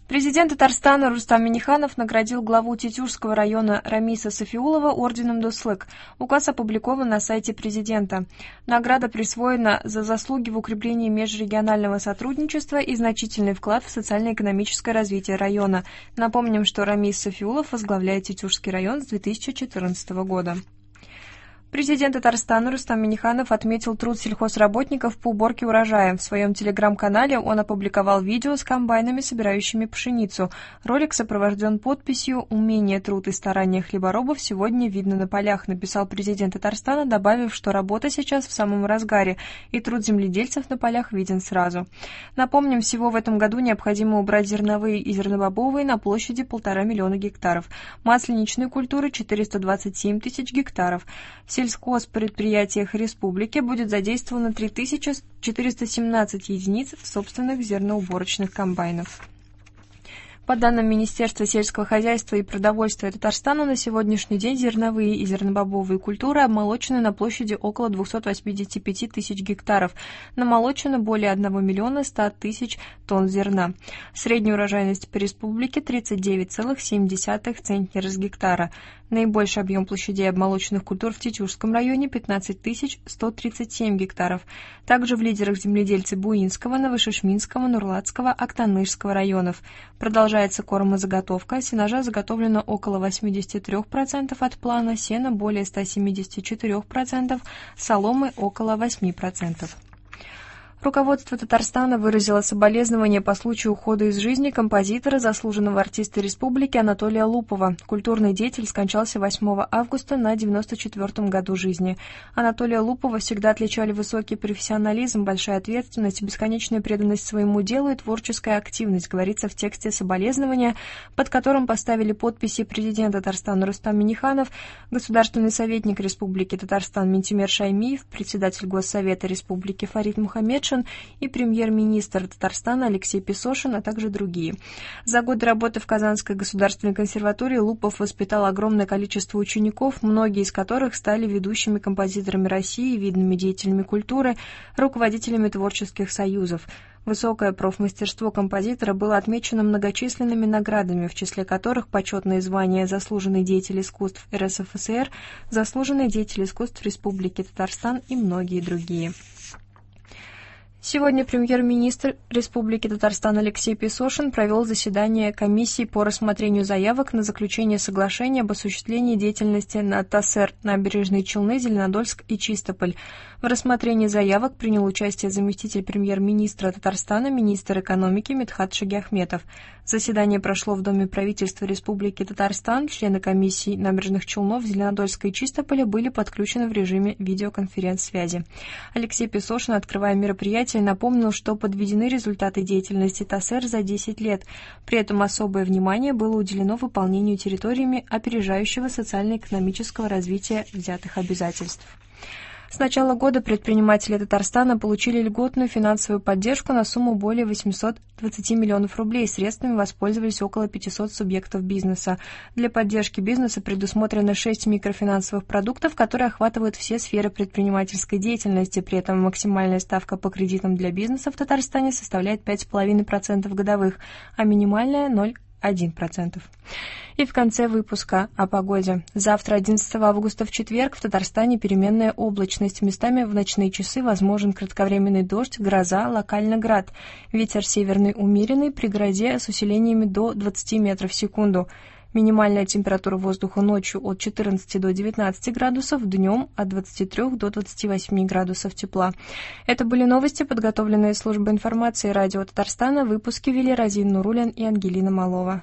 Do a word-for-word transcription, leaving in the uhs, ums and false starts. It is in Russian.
Президент Татарстана Рустам Минниханов наградил главу Тетюшского района Рамиса Сафиулова орденом Дуслык. Указ опубликован на сайте президента. Награда присвоена за заслуги в укреплении межрегионального сотрудничества и значительный вклад в социально-экономическое развитие района. Напомним, что Рамис Сафиулов возглавляет Тетюшский район с две тысячи четырнадцатого года. Президент Татарстана Рустам Минниханов отметил труд сельхозработников по уборке урожая. В своем телеграм-канале он опубликовал видео с комбайнами, собирающими пшеницу. Ролик сопровожден подписью «Умение, труд и старания хлеборобов сегодня видно на полях», написал президент Татарстана, добавив, что работа сейчас в самом разгаре, и труд земледельцев на полях виден сразу. Напомним, всего в этом году необходимо убрать зерновые и зернобобовые на площади полтора миллиона гектаров, масленичные культуры четыреста двадцать семь тысяч гектаров. В сельхозпредприятиях республики будет задействовано три тысячи четыреста семнадцать единиц собственных зерноуборочных комбайнов. По данным Министерства сельского хозяйства и продовольствия Татарстана, на сегодняшний день зерновые и зернобобовые культуры обмолочены на площади около двухсот восьмидесяти пяти тысяч гектаров, намолочено более одного миллиона ста тысяч тонн зерна. Средняя урожайность по республике тридцать девять целых семь десятых центнера с гектара. Наибольший объем площадей обмолоченных культур в Тетюшском районе – пятнадцать тысяч сто тридцать семь гектаров. Также в лидерах земледельцы Буинского, Новошишминского, Нурлатского, Актанышского районов. Продолжается кормозаготовка. Сенажа заготовлено около восьмидесяти трёх процентов от плана, сена более ста семидесяти четырёх процентов, соломы около восьми процентов. Руководство Татарстана выразило соболезнования по случаю ухода из жизни композитора, заслуженного артиста республики Анатолия Лупова. Культурный деятель скончался восьмого августа на девяносто четвёртом году жизни. Анатолия Лупова всегда отличали высокий профессионализм, большая ответственность, бесконечная преданность своему делу и творческая активность, говорится в тексте соболезнования, под которым поставили подписи президент Татарстана Рустам Минниханов, государственный советник Республики Татарстан Минтимер Шаймиев, председатель Госсовета Республики Фарид Мухаммедшин и премьер-министр Татарстана Алексей Песошин, а также другие. За годы работы в Казанской государственной консерватории Лупов воспитал огромное количество учеников, многие из которых стали ведущими композиторами России, видными деятелями культуры, руководителями творческих союзов. Высокое профмастерство композитора было отмечено многочисленными наградами, в числе которых почетные звания «Заслуженный деятель искусств эр эс эф эс эр», «Заслуженный деятель искусств Республики Татарстан» и многие другие. Сегодня премьер-министр Республики Татарстан Алексей Песошин провел заседание комиссии по рассмотрению заявок на заключение соглашения об осуществлении деятельности на ТАСЭР «Набережные Челны», Зеленодольск и Чистополь. В рассмотрении заявок принял участие заместитель премьер-министра Татарстана, министр экономики Медхат Шагиахметов. Заседание прошло в Доме правительства Республики Татарстан. Члены комиссии Набережных Челнов, Зеленодольска и Чистополя были подключены в режиме видеоконференц-связи. Алексей Песошин, открывая мероприятие, напомнил, что подведены результаты деятельности ТАСЭР за десять лет. При этом особое внимание было уделено выполнению территориями опережающего социально-экономического развития взятых обязательств. С начала года предприниматели Татарстана получили льготную финансовую поддержку на сумму более восьмисот двадцати миллионов рублей. Средствами воспользовались около пятисот субъектов бизнеса. Для поддержки бизнеса предусмотрено шесть микрофинансовых продуктов, которые охватывают все сферы предпринимательской деятельности. При этом максимальная ставка по кредитам для бизнеса в Татарстане составляет пять целых пять десятых процента годовых, а минимальная – ноль целых одна десятая процента. И в конце выпуска о погоде. Завтра, одиннадцатого августа, в четверг, в Татарстане переменная облачность. Местами в ночные часы возможен кратковременный дождь, гроза, локально град. Ветер северный умеренный, при грозе с усилениями до двадцати метров в секунду. Минимальная температура воздуха ночью от четырнадцати до девятнадцати градусов, днем от двадцати трёх до двадцати восьми градусов тепла. Это были новости, подготовленные службой информации радио Татарстана. Выпуски вели Разин Нурулин и Ангелина Малова.